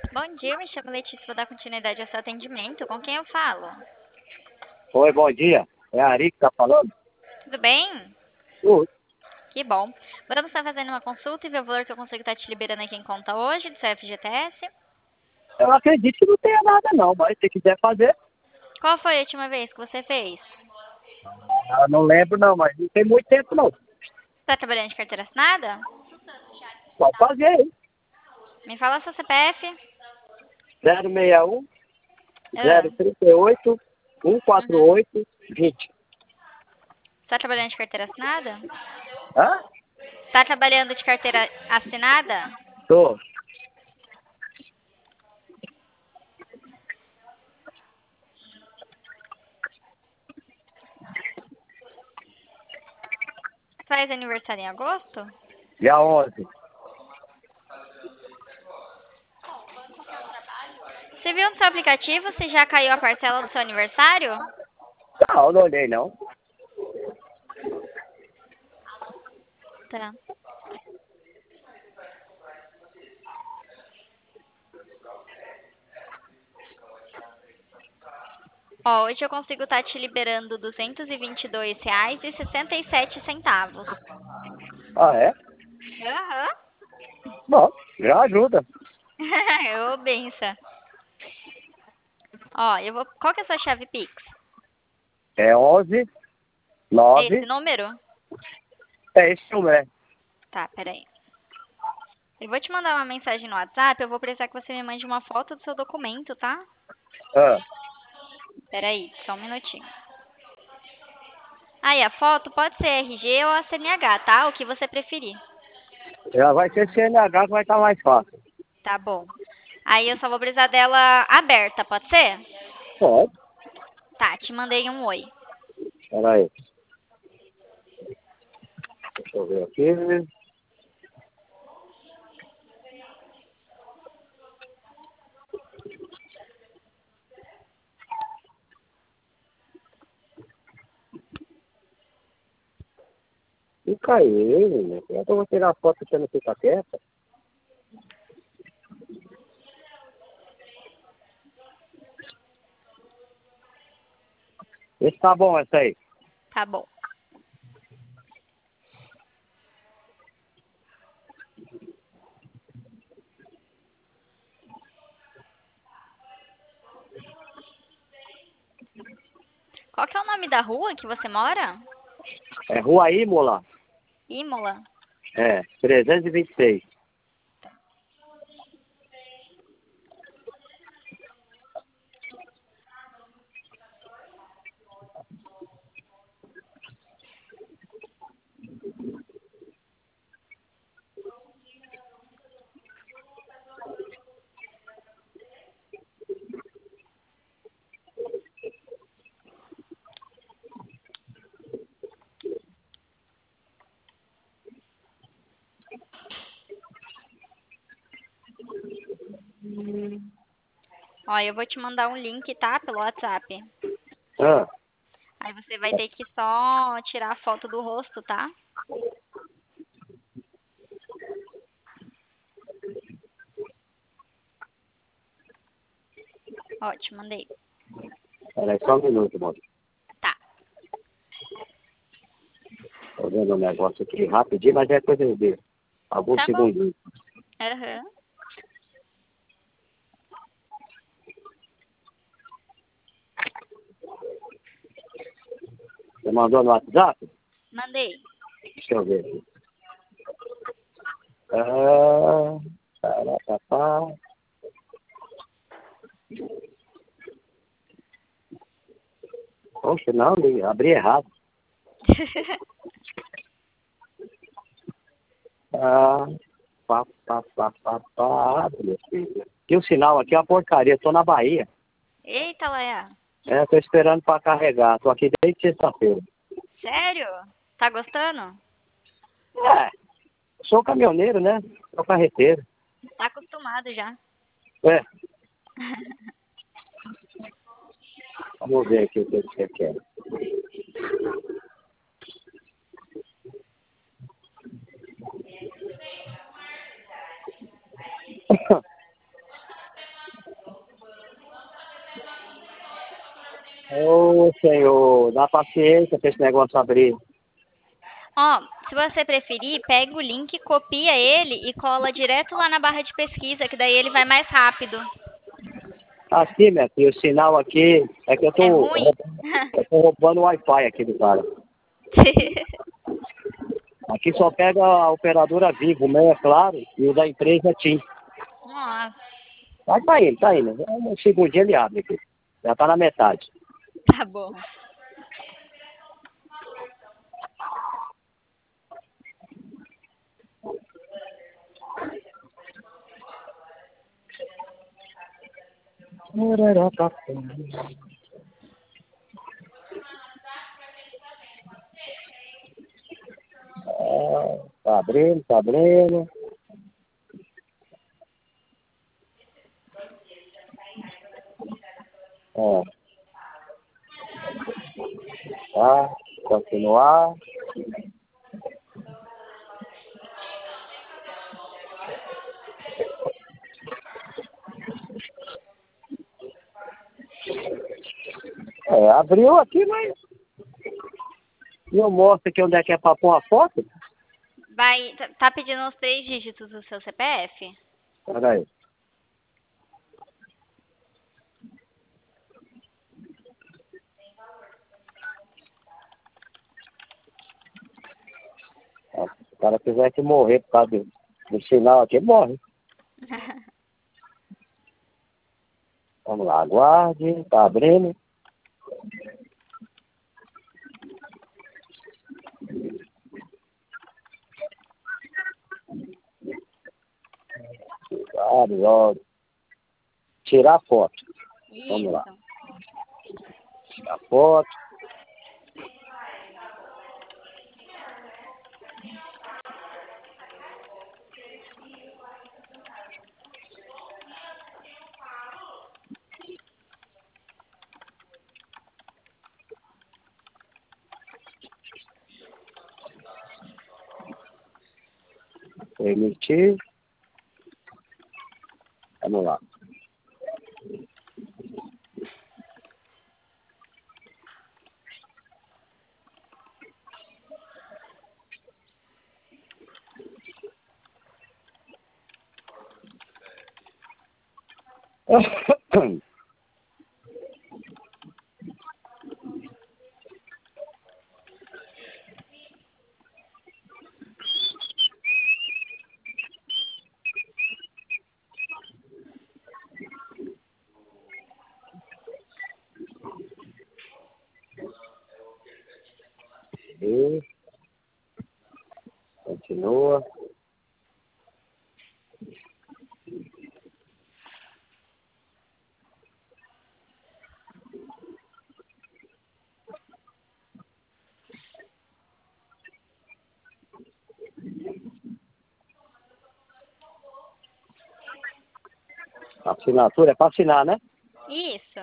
Bom dia, me chamo Letícia, vou dar continuidade ao seu atendimento. Com quem eu falo? Oi, bom dia. É a Ari que tá falando? Tudo bem? Oi. Que bom. Vamos estar fazendo uma consulta e ver o valor que eu consigo estar te liberando aqui em conta hoje, do seu FGTS. Eu acredito que não tenha nada não, mas se quiser fazer, Qual foi a última vez que você fez? eu não lembro não, mas não tem muito tempo não. Está trabalhando de carteira assinada? Pode fazer aí. Me fala seu CPF. 061 Ah, 038 uhum. 148 20. Está trabalhando de carteira assinada? Hã? Está trabalhando de carteira assinada? Tô. Faz aniversário em agosto? Dia 11. Você viu no seu aplicativo se já caiu a parcela do seu aniversário? Não, eu não olhei não. Tá. Ó, hoje eu consigo estar te liberando R$ 222,67. Ah, é? Aham. Bom, já ajuda. Ô, benção. Ó, eu vou. Qual que é a sua chave Pix? É 11 É esse 9. número? É esse número, é. Tá, peraí. Eu vou te mandar uma mensagem no WhatsApp. Eu vou precisar que você me mande uma foto do seu documento, tá? Ah, Peraí, só um minutinho. Aí, a foto pode ser RG ou a CNH, tá? O que você preferir. já vai ser CNH que vai estar mais fácil. Tá bom. Aí eu só vou precisar dela aberta, pode ser? Pode. Tá, te mandei um oi. Pera aí. Deixa eu ver aqui. E caiu, né? Eu vou tirar a foto que você não fica quieta. Esse tá bom, essa aí. Tá bom. Qual que é o nome da rua que você mora? É Rua Imola. Imola. É, 326. Ó, eu vou te mandar um link, tá? Pelo WhatsApp. Ah, Aí você vai ter que só tirar a foto do rosto, tá? Ó, te mandei. peraí, só um minuto, moço. Tá. Tô vendo o negócio aqui rapidinho, mas é coisa de alguns Tá bom. segundinhos. Aham. Você mandou no WhatsApp? Mandei. Deixa eu ver aqui. Ah, tarapapá. Poxa, não, abri errado. Ah, meu filho. E o sinal aqui é uma porcaria, tô na Bahia. Eita, Laia. É, tô esperando pra carregar, tô aqui desde sexta-feira. Sério? Tá gostando? É, sou caminhoneiro, né? Sou carreteiro. Tá acostumado já. É, vamos ver aqui o que você quer. Ô, Senhor, dá paciência pra esse negócio abrir. Ó, se você preferir, pega o link, copia ele e cola direto lá na barra de pesquisa, que daí ele vai mais rápido. Aqui, minha filha, o sinal aqui é que É ruim? eu tô roubando o Wi-Fi aqui do cara. Aqui só pega a operadora Vivo, o meu é claro, e o da empresa é TIM. Nossa, Mas tá indo, tá indo. Um segundinho ele abre aqui. Já tá na metade. tá bom. Ah, tá abrindo, tá abrindo. Ó, tá, continuar. É, abriu aqui, mas não mostra aqui onde é que é pra pôr a foto. Vai, tá pedindo os 3 dígitos do seu CPF? Pera aí. Ó, se o cara quiser que morrer por causa do sinal aqui, morre. Vamos lá, aguarde, tá abrindo. Abre logo. Tirar foto. Vamos lá. Isso. Tirar foto. Permitir. Vamos lá. E continua. Assinatura é para assinar, né? Isso.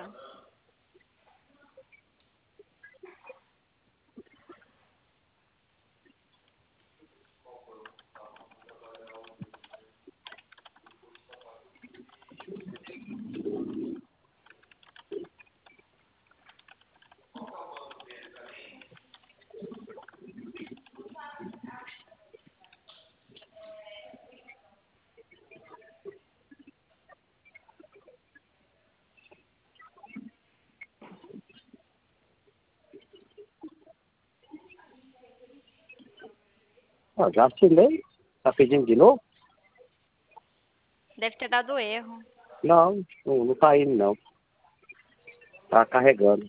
Ah, já assinei. Tá pedindo de novo? Deve ter dado erro. Não tá indo, não. Tá carregando.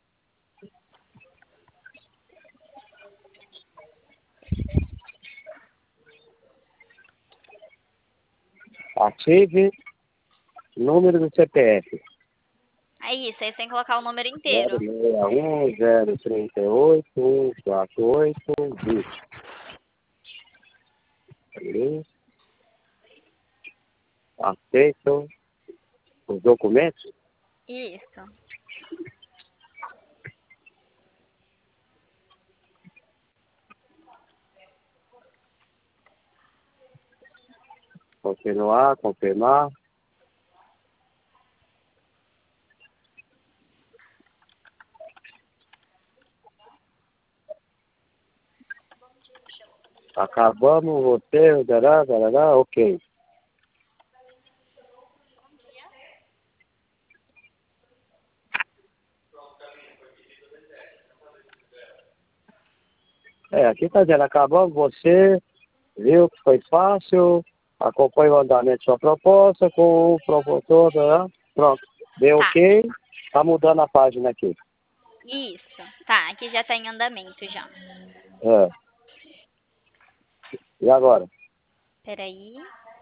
Ative número do CPF. É isso, aí você tem que colocar o número inteiro. 061 038 148 20. Ali. Aceito os documentos. Isso. Continuar, confirmar. Acabamos, você, dará, ok. Aqui tá dizendo, acabamos, você viu que foi fácil, acompanha o andamento de sua proposta com o promotor, né? Pronto, deu Tá, ok, tá mudando a página aqui. isso. Tá, aqui já tá em andamento já. É. E agora? Peraí.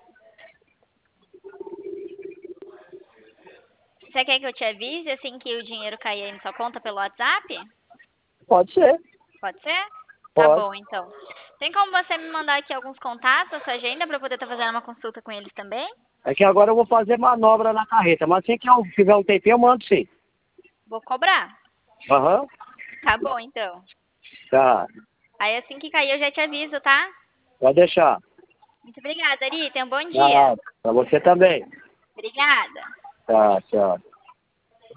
Você quer que eu te avise assim que o dinheiro cair aí na sua conta pelo WhatsApp? Pode ser, Pode ser? Tá pode. bom, então. Tem como você me mandar aqui alguns contatos, a sua agenda, para eu poder estar fazendo uma consulta com eles também? É que agora eu vou fazer manobra na carreta, mas assim que eu tiver um tempinho eu mando sim. Vou cobrar. Aham, Tá bom, então. tá. Aí assim que cair eu já te aviso, tá? Pode deixar. Muito obrigada, Ari. Tenha um bom dia. Tá, pra você também. Obrigada. Tá, tchau.